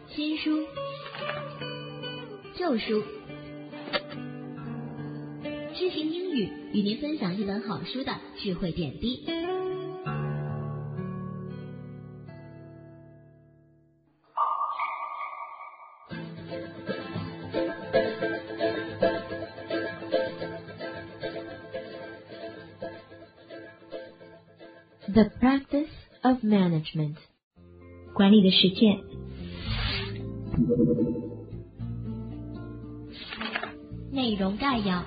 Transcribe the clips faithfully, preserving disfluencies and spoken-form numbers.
新书、旧书，知行英语与您分享一本好书的智慧点滴。The practice of management. 管理的实践。 内容概要。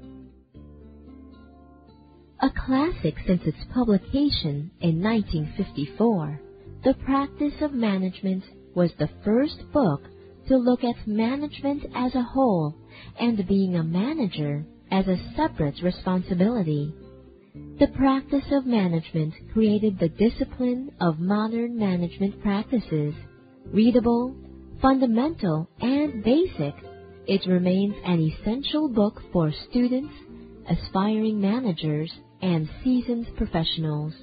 A classic since its publication in nineteen fifty-four, The Practice of Management was the first book to look at management as a whole and being a manager as a separate responsibility. The practice of management created the discipline of modern management practices. Readable, fundamental, and basic, it remains an essential book for students, aspiring managers, and seasoned professionals.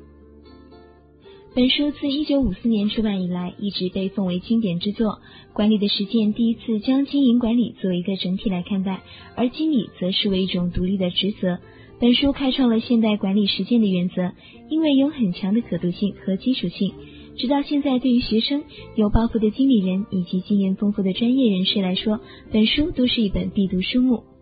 本书自一九五四年出版以来，一直被奉为经典之作。管理的实践第一次将经营管理作为一个整体来看待，而经理则视为一种独立的职责。本书开创了现代管理实践的原则，因为有很强的可读性和基础性。直到现在，对于学生、有抱负的经理人以及经验丰富的专业人士来说，本书都是一本必读书目。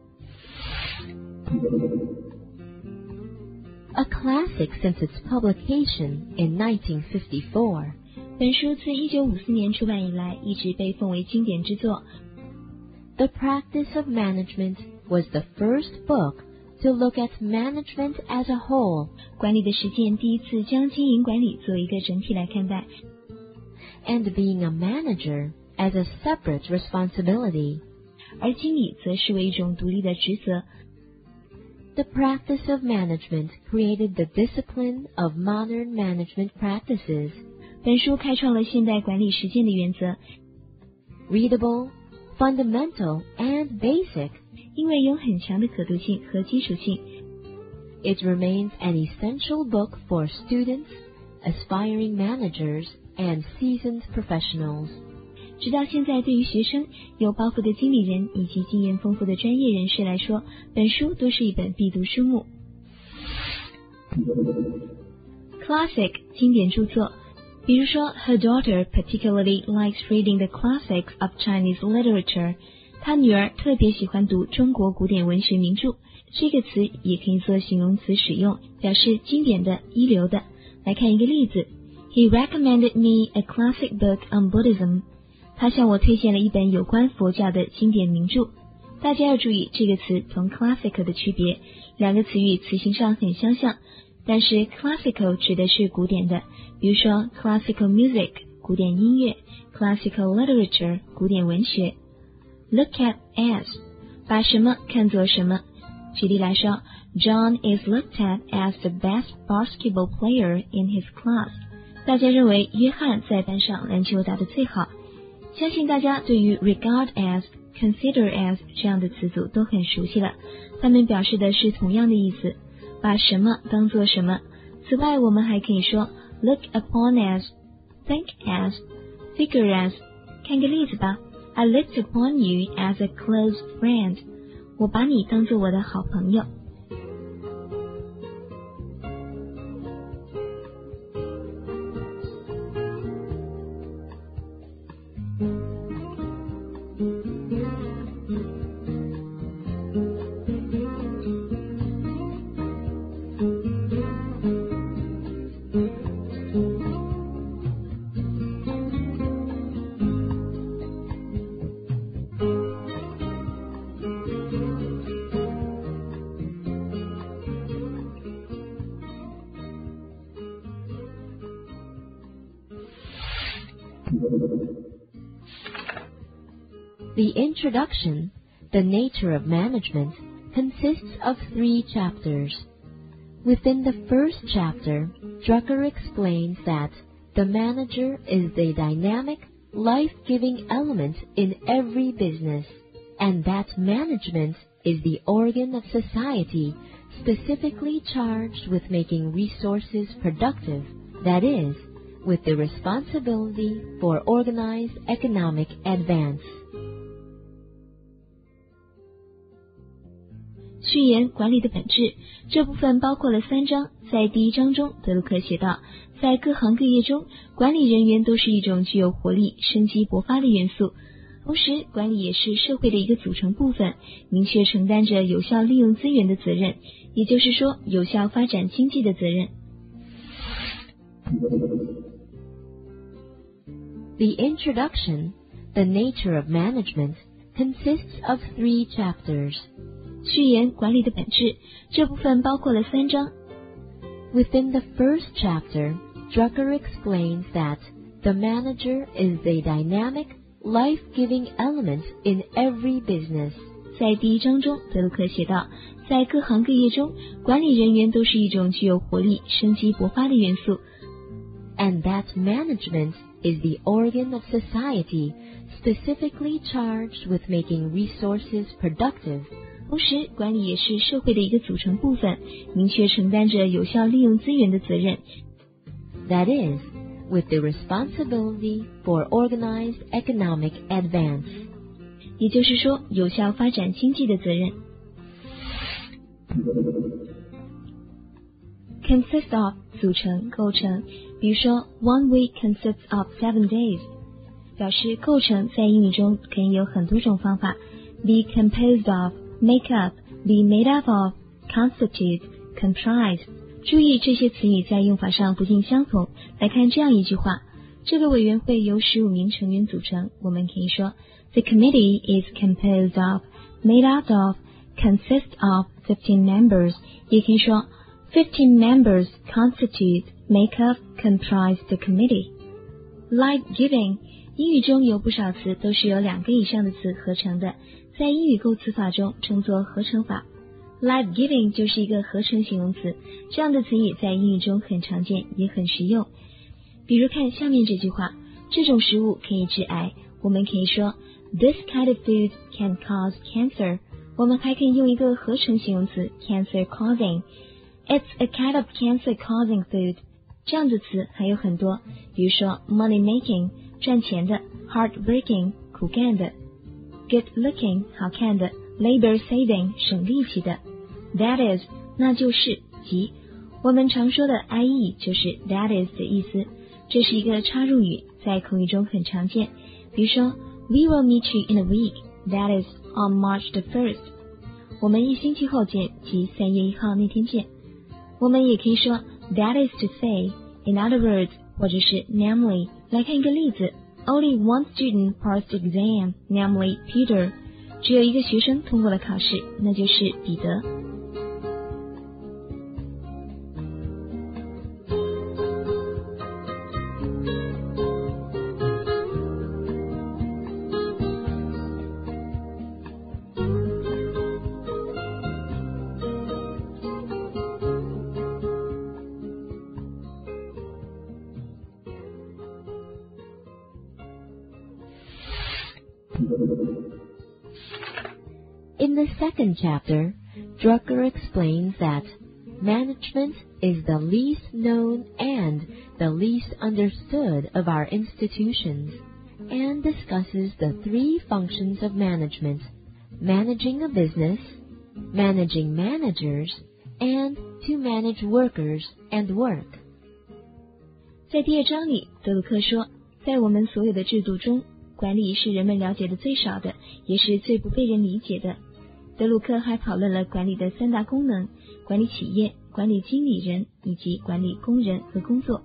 A classic since its publication in nineteen fifty-four. 本书自一九五四年出版以来，一直被奉为经典之作。 The Practice of Management was the first book to look at management as a whole. 管理的实践第一次将经营管理作为一个整体来看待。 And being a manager as a separate responsibility. 而经理则视为一种独立的职责。 The practice of management created the discipline of modern management practices. 本书开创了现代管理实践的原则。 Readable, fundamental, and basic. 因为有很强的可读性和基础性。 It remains an essential book for students, aspiring managers, and seasoned professionals. 直到现在，对于学生、有抱负的经理人以及经验丰富的专业人士来说，本书都是一本必读书目。Classic 经典著作，比如说 Her daughter particularly likes reading the classics of Chinese literature. 她女儿特别喜欢读中国古典文学名著。这个词也可以做形容词使用，表示经典的、一流的。来看一个例子 He recommended me a classic book on Buddhism. 他向我推荐了一本有关佛教的经典名著。大家要注意这个词同 classic 的区别，两个词语词形上很相像，但是 classical 指的是古典的，比如说 classical music 古典音乐， classical literature 古典文学。Look at as 把什么看作什么。举例来说 John is looked at as the best basketball player in his class. 大家认为约翰在班上篮球打得最好。相信大家对于 regard as, consider as 这样的词组都很熟悉了，它们表示的是同样的意思，把什么当作什么。此外，我们还可以说 look upon as, think as, figure as。 看个例子吧 I looked upon you as a close friend. 我把你当作我的好朋友。 The introduction, The Nature of Management, consists of three chapters. Within the first chapter, Drucker explains that the manager is the dynamic, life-giving element in every business, and that management is the organ of society specifically charged with making resources productive, that is, with the responsibility for organized economic advance. 序言管理的本质这部分包括了三章。在第一章中，德鲁克写道，在各行各业中，管理人员都是一种具有活力、生机勃发的元素。同时，管理也是社会的一个组成部分，明确承担着有效利用资源的责任，也就是说，有效发展经济的责任。 The introduction, The Nature of Management, consists of three chapters. 序言管理的本质这部分包括了三章。 Within the first chapter, Drucker explains that the manager is a dynamic, life-giving element in every business. 在第一章中，德鲁克写道，在各行各业中，管理人员都是一种具有活力、生机勃发的元素。 And that management is the organ of society specifically charged with making resources productive. 同时，管理也是社会的一个组成部分，明确承担着有效利用资源的责任。 That is, with the responsibility for organized economic advance. 也就是说，有效发展经济的责任。Consist of 组成、构成，比如说 One week consists of seven days， 表示构成在英语中可以有很多种方法。Be composed of。Make up, be made up of, constitute, comprise. 注意这些词语在用法上不尽相同。来看这样一句话，这个委员会由十五名成员组成。我们可以说 The committee is composed of, made out of, consists of fifteen members. 也可以说 fifteen members constitute, make up, comprise the committee. Life-giving 英语中有不少词都是由两个以上的词合成的，在英语构词法中称作合成法。Life-giving 就是一个合成形容词，这样的词语在英语中很常见，也很实用。比如看下面这句话，这种食物可以致癌。我们可以说 This kind of food can cause cancer. 我们还可以用一个合成形容词 cancer causing. It's a kind of cancer causing food. 这样的词还有很多，比如说 money making 赚钱的， hard working 苦干的，good looking 好看的， labor saving 省力气的， that is 那就是即我们常说的 I E 就是 that is 的意思，这是一个插入语，在口语中很常见。比如说 We will meet you in a week, that is on March the first. 我们一星期后见，即三月一号那天见。我们也可以说 that is to say, in other words, 或者是 namely. 来看一个例子Only one student passed the exam, namely Peter. 只有一个学生通过了考试，那就是彼得。 In the second chapter, Drucker explains that management is the least known and the least understood of our institutions, and discusses the three functions of management: managing a business, managing managers, and to manage workers and work. 在第二章里，德鲁克说，在我们所有的制度中，管理是人们了解的最少的，也是最不被人理解的。德鲁克还讨论了管理的三大功能：管理企业、管理经理人以及管理工人和工作。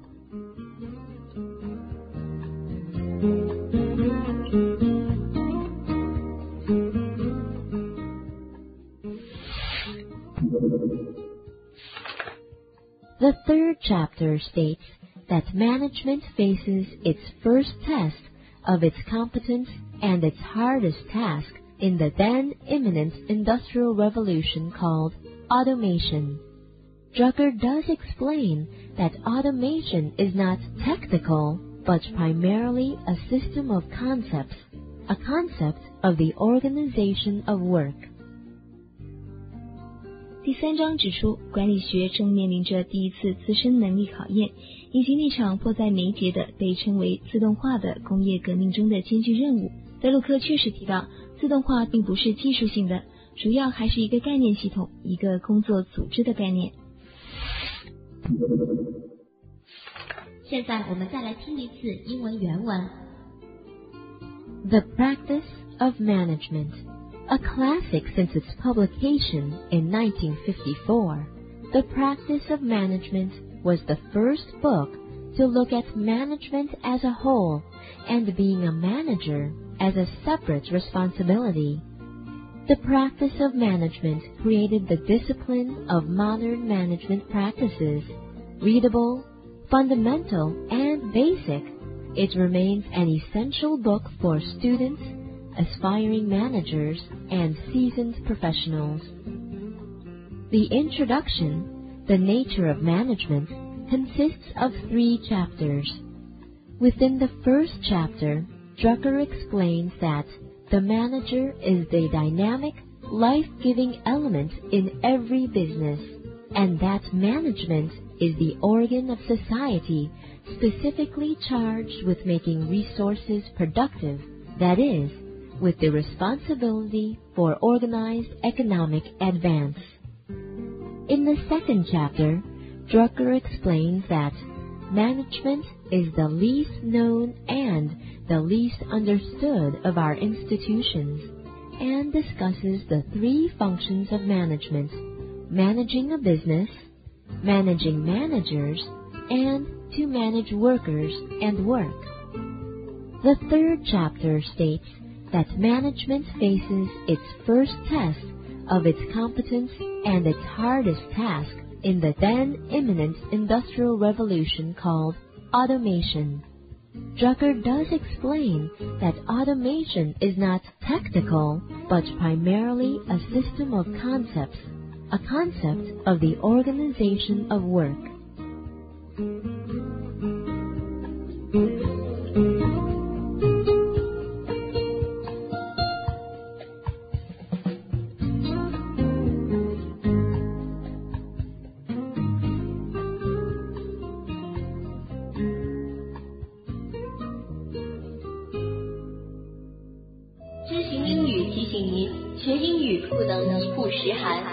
The third chapter states that management faces its first test of its competence and its hardest task in the then imminent industrial revolution called automation. Drucker does explain that automation is not technical, but primarily a system of concepts, a concept of the organization of work. 第三章指出，管理学正面临着第一次自身能力考验，以及那场迫在眉睫的被称为自动化的工业革命中的艰巨任务。德鲁克确实提到，自动化并不是技术性的，主要还是一个概念系统，一个工作组织的概念。 现在我们再来听一次英文原文。 The Practice of Management, a classic since its publication in nineteen fifty-four. The Practice of Management was the first book to look at management as a whole and being a manager as a separate responsibility. The Practice of Management created the discipline of modern management practices, readable, fundamental, and basic. It remains an essential book for students, aspiring managers, and seasoned professionals. The introduction, The Nature of Management, consists of three chapters. Within the first chapter, Drucker explains that the manager is the dynamic, life-giving element in every business, and that management is the organ of society specifically charged with making resources productive, that is, with the responsibility for organized economic advance. In the second chapter, Drucker explains that management is the least known and the least understood of our institutions, and discusses the three functions of management: managing a business, managing managers, and to manage workers and work. The third chapter states that management faces its first test of its competence and its hardest task in the then imminent industrial revolution called automation. Drucker does explain that automation is not technical, but primarily a system of concepts, a concept of the organization of work. 知行英语提醒您，学英语不能一步十韩。